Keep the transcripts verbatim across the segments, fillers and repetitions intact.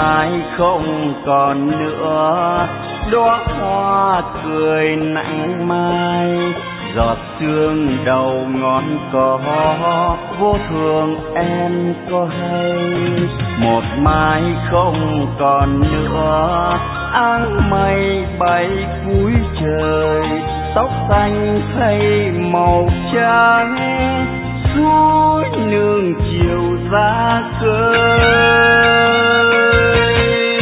mai không còn nữa, đóa hoa cười nặng mai, giọt sương đầu ngón cỏ vô thường em có hay. Một mai không còn nữa, áng mây bay cuối trời, tóc xanh thay màu trắng, suối nương chiều ra khơi.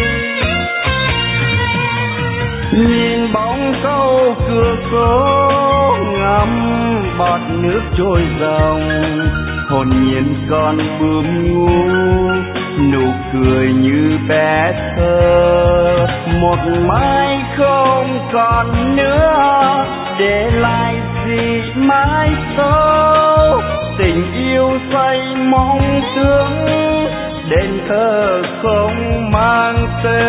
Nhìn bóng câu cửa cố ngắm bọt nước trôi dòng, hồn nhiên con bướm ngu, nụ cười như bé thơ. Một mai không còn nữa, để lại gì mãi sau, tình yêu say mong thương, đền thờ không mang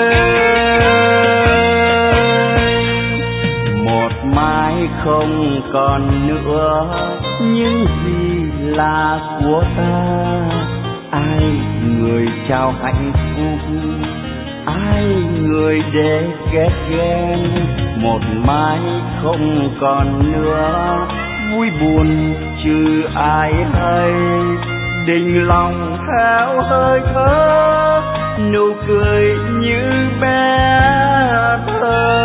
tên. Một mai không còn nữa, những gì là của ta, ai người trao hạnh phúc, ai người để ghét ghen. Một mai không còn nữa, vui buồn chứ ai hay, đình lòng theo hơi thở, nụ cười như bé thơ.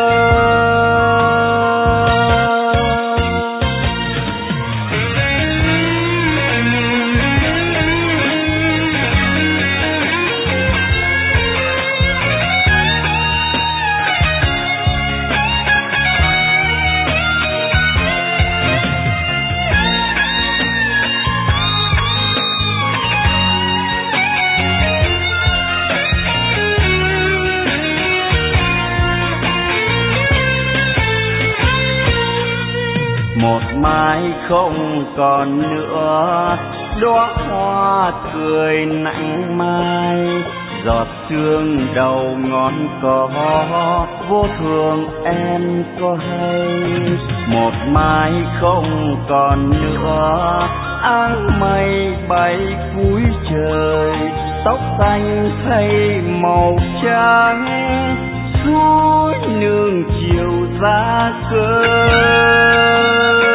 Một mai không còn nữa, đóa hoa cười nặng mai, giọt sương đầu ngón cỏ vô thường em có hay. Một mai không còn nữa, áng mây bay cuối trời, tóc xanh thay màu trắng, suối nương chiều ra khơi.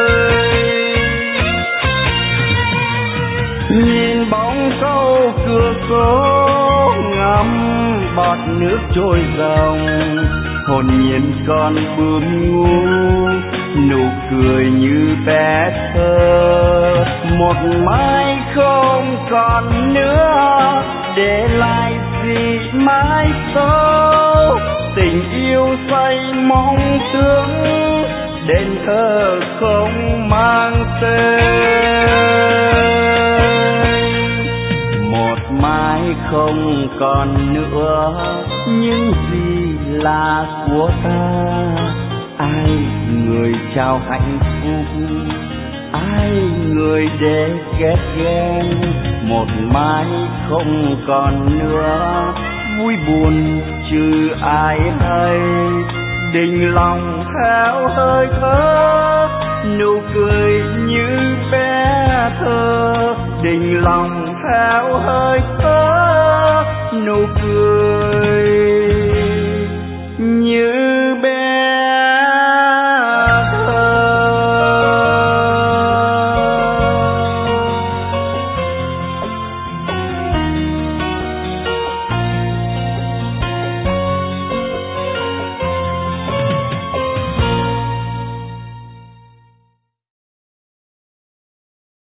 Nhìn bóng câu cửa cố ngắm bọt nước trôi dòng, hồn nhiên con bướm ngu, nụ cười như bé thơ. Một mai không còn nữa, để lại gì mãi sau, tình yêu say mong thương, đền thờ không mang tên. Một mai không còn nữa, những gì là của ta, ai người trao hạnh phúc, ai người để ghét ghen. Một mai không còn nữa, vui buồn chứ ai hay, đình lòng theo hơi thở, nụ cười như bé thơ. Đình lòng theo hơi thở, nụ cười như